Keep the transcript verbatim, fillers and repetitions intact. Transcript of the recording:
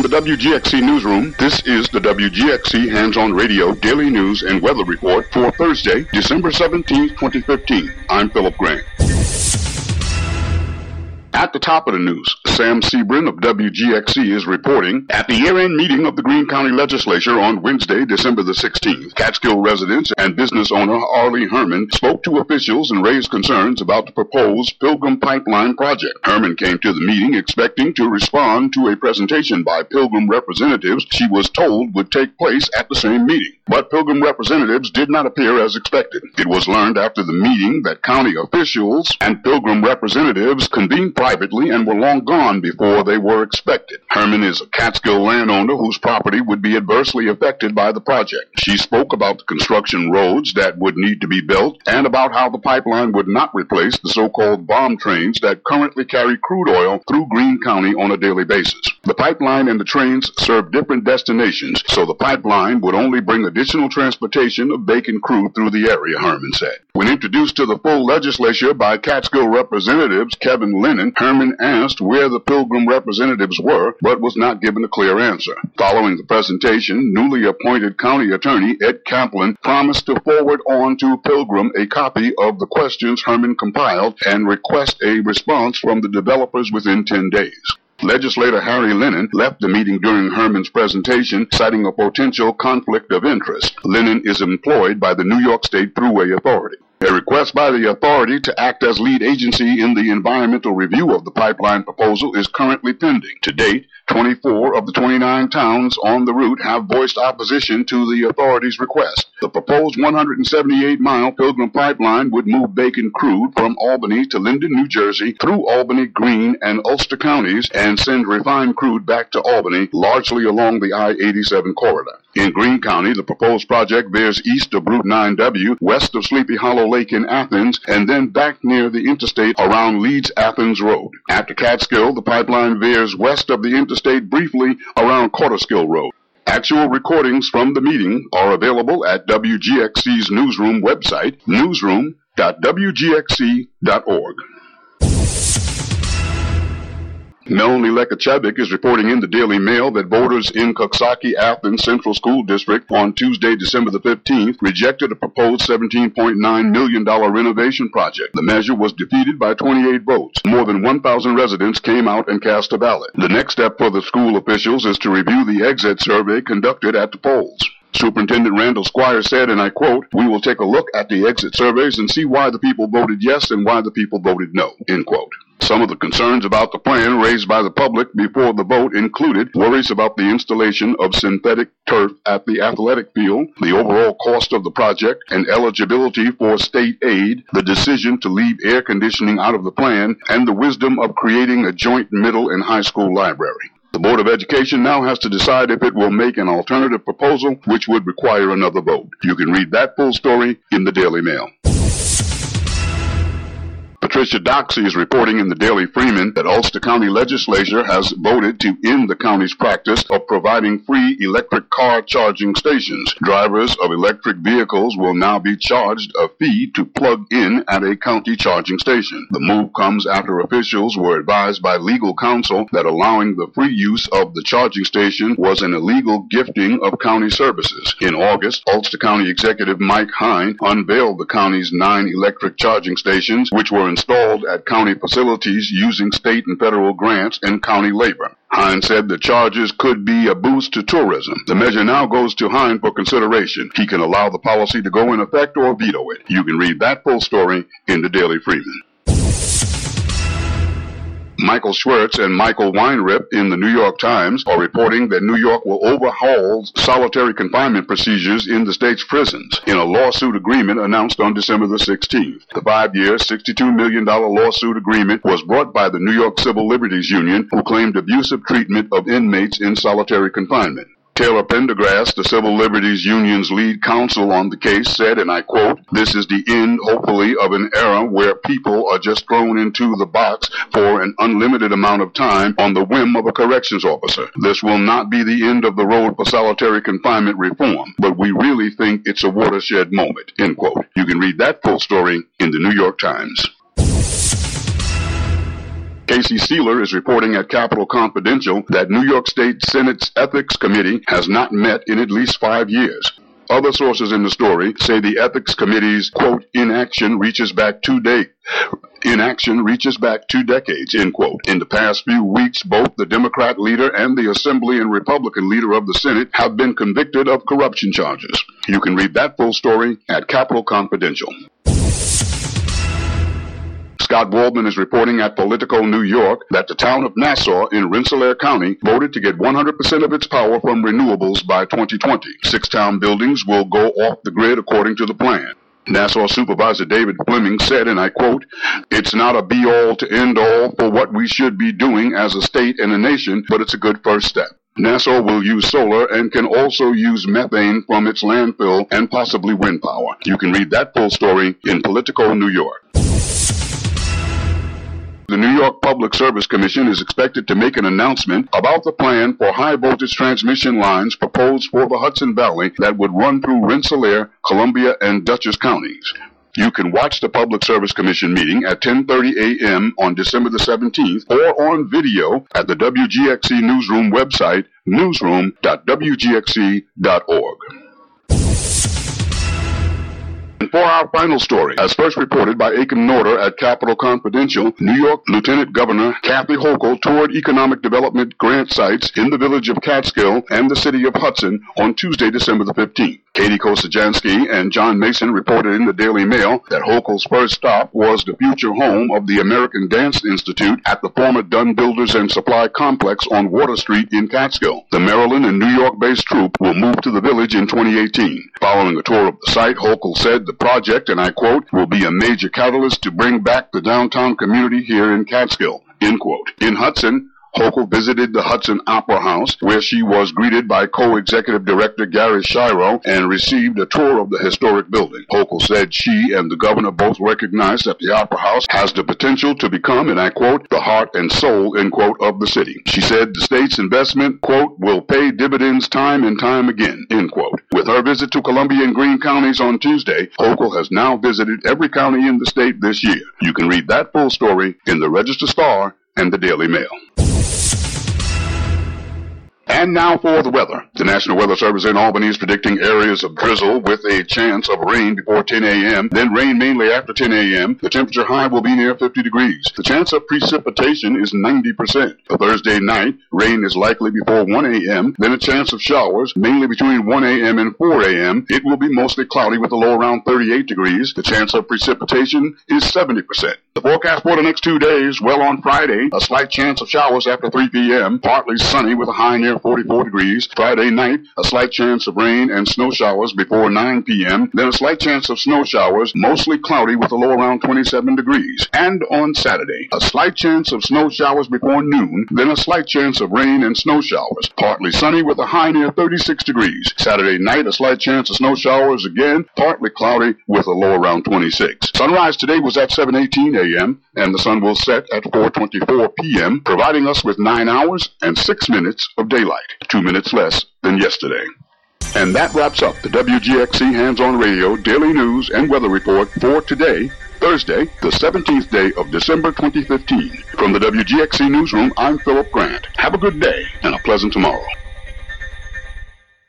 From the W G X C Newsroom, this is the W G X C Hands-On Radio Daily News and Weather Report for Thursday, December seventeenth, twenty fifteen. I'm Philip Grant. At the top of the news, Sam Sebrin of W G X C is reporting at the year-end meeting of the Greene County Legislature on Wednesday, December the sixteenth. Catskill residents and business owner Arlie Herman spoke to officials and raised concerns about the proposed Pilgrim Pipeline project. Herman came to the meeting expecting to respond to a presentation by Pilgrim representatives she was told would take place at the same meeting. But Pilgrim representatives did not appear as expected. It was learned after the meeting that county officials and Pilgrim representatives convened privately and were long gone before they were expected. Herman is a Catskill landowner whose property would be adversely affected by the project. She spoke about the construction roads that would need to be built and about how the pipeline would not replace the so-called bomb trains that currently carry crude oil through Greene County on a daily basis. The pipeline and the trains serve different destinations, so the pipeline would only bring additional transportation of bacon crude through the area, Herman said. When introduced to the full legislature by Catskill representatives Kevin Lennon, Herman asked where the Pilgrim representatives were, but was not given a clear answer. Following the presentation, newly appointed county attorney Ed Kaplan promised to forward on to Pilgrim a copy of the questions Herman compiled and request a response from the developers within ten days. Legislator Harry Lennon left the meeting during Herman's presentation, citing a potential conflict of interest. Lennon is employed by the New York State Thruway Authority. A request by the authority to act as lead agency in the environmental review of the pipeline proposal is currently pending. To date, twenty-four of the twenty-nine towns on the route have voiced opposition to the authority's request. The proposed one hundred seventy-eight mile Pilgrim pipeline would move bacon crude from Albany to Linden, New Jersey, through Albany, Greene, and Ulster counties, and send refined crude back to Albany, largely along the I eighty-seven corridor. In Greene County, the proposed project veers east of Route nine W, west of Sleepy Hollow Lake in Athens, and then back near the interstate around Leeds-Athens Road. After Catskill, the pipeline veers west of the interstate briefly around Corderskill Road. Actual recordings from the meeting are available at W G X C's newsroom website, newsroom dot w g x c dot org. Melanie Lekachevik is reporting in the Daily Mail that voters in Coxsackie Athens Central School District on Tuesday, December the fifteenth, rejected a proposed seventeen point nine million dollars renovation project. The measure was defeated by twenty-eight votes. More than one thousand residents came out and cast a ballot. The next step for the school officials is to review the exit survey conducted at the polls. Superintendent Randall Squire said, and I quote, "We will take a look at the exit surveys and see why the people voted yes and why the people voted no," end quote. Some of the concerns about the plan raised by the public before the vote included worries about the installation of synthetic turf at the athletic field, the overall cost of the project, and eligibility for state aid, the decision to leave air conditioning out of the plan, and the wisdom of creating a joint middle and high school library. The Board of Education now has to decide if it will make an alternative proposal, which would require another vote. You can read that full story in the Daily Mail. Patricia Doxey is reporting in the Daily Freeman that Ulster County Legislature has voted to end the county's practice of providing free electric car charging stations. Drivers of electric vehicles will now be charged a fee to plug in at a county charging station. The move comes after officials were advised by legal counsel that allowing the free use of the charging station was an illegal gifting of county services. In August, Ulster County Executive Mike Hine unveiled the county's nine electric charging stations, which were installed at county facilities using state and federal grants and county labor. Hine said the charges could be a boost to tourism. The measure now goes to Hine for consideration. He can allow the policy to go in effect or veto it. You can read that full story in the Daily Freeman. Michael Schwartz and Michael Weinrip in the New York Times are reporting that New York will overhaul solitary confinement procedures in the state's prisons in a lawsuit agreement announced on December the sixteenth. The five-year, sixty-two million dollars lawsuit agreement was brought by the New York Civil Liberties Union, who claimed abusive treatment of inmates in solitary confinement. Taylor Pendergrass, the Civil Liberties Union's lead counsel on the case, said, and I quote, "This is the end, hopefully, of an era where people are just thrown into the box for an unlimited amount of time on the whim of a corrections officer. This will not be the end of the road for solitary confinement reform, but we really think it's a watershed moment," end quote. You can read that full story in the New York Times. Casey Sealer is reporting at Capitol Confidential that New York State Senate's Ethics Committee has not met in at least five years. Other sources in the story say the Ethics Committee's, quote, inaction reaches back two days. Inaction reaches back two decades, end quote. In the past few weeks, both the Democrat leader and the Assembly and Republican leader of the Senate have been convicted of corruption charges. You can read that full story at Capitol Confidential. Scott Waldman is reporting at Politico New York that the town of Nassau in Rensselaer County voted to get one hundred percent of its power from renewables by twenty twenty. Six town buildings will go off the grid according to the plan. Nassau Supervisor David Fleming said, and I quote, "It's not a be-all to end-all for what we should be doing as a state and a nation, but it's a good first step. Nassau will use solar and can also use methane from its landfill and possibly wind power." You can read that full story in Politico New York. The New York Public Service Commission is expected to make an announcement about the plan for high-voltage transmission lines proposed for the Hudson Valley that would run through Rensselaer, Columbia, and Dutchess counties. You can watch the Public Service Commission meeting at ten thirty a m on December the seventeenth or on video at the W G X C Newsroom website, newsroom dot w g x c dot org. And for our final story, as first reported by Aiken Norder at Capitol Confidential, New York Lieutenant Governor Kathy Hochul toured economic development grant sites in the village of Catskill and the city of Hudson on Tuesday, December the fifteenth. Katie Kosajansky and John Mason reported in the Daily Mail that Hochul's first stop was the future home of the American Dance Institute at the former Dunn Builders and Supply Complex on Water Street in Catskill. The Maryland and New York-based troupe will move to the village in twenty eighteen. Following a tour of the site, Hochul said the project, and I quote, will be a major catalyst to bring back the downtown community here in Catskill, end quote. In Hudson, Hochul visited the Hudson Opera House, where she was greeted by co-executive director Gary Shiro and received a tour of the historic building. Hochul said she and the governor both recognized that the Opera House has the potential to become, and I quote, the heart and soul, end quote, of the city. She said the state's investment, quote, will pay dividends time and time again, end quote. With her visit to Columbia and Greene counties on Tuesday, Hochul has now visited every county in the state this year. You can read that full story in the Register Star and the Daily Mail. And now for the weather. The National Weather Service in Albany is predicting areas of drizzle with a chance of rain before ten a m, then rain mainly after ten a m The temperature high will be near fifty degrees. The chance of precipitation is ninety percent. For Thursday night, rain is likely before one a m, then a chance of showers, mainly between one a m and four a m It will be mostly cloudy with a low around thirty-eight degrees. The chance of precipitation is seventy percent. The forecast for the next two days, well, on Friday, a slight chance of showers after three p m, partly sunny with a high near forty-four degrees. Friday night, a slight chance of rain and snow showers before nine p m, then a slight chance of snow showers, mostly cloudy with a low around twenty-seven degrees. And on Saturday, a slight chance of snow showers before noon, then a slight chance of rain and snow showers, partly sunny with a high near thirty-six degrees. Saturday night, a slight chance of snow showers again, partly cloudy with a low around twenty-six. Sunrise today was at seven eighteen a m, and the sun will set at four twenty-four p m, providing us with nine hours and six minutes of daylight, two minutes less than yesterday. And that wraps up the W G X C Hands-On Radio Daily News and Weather Report for today, Thursday, the seventeenth day of December twenty fifteen. From the W G X C Newsroom, I'm Philip Grant. Have a good day and a pleasant tomorrow.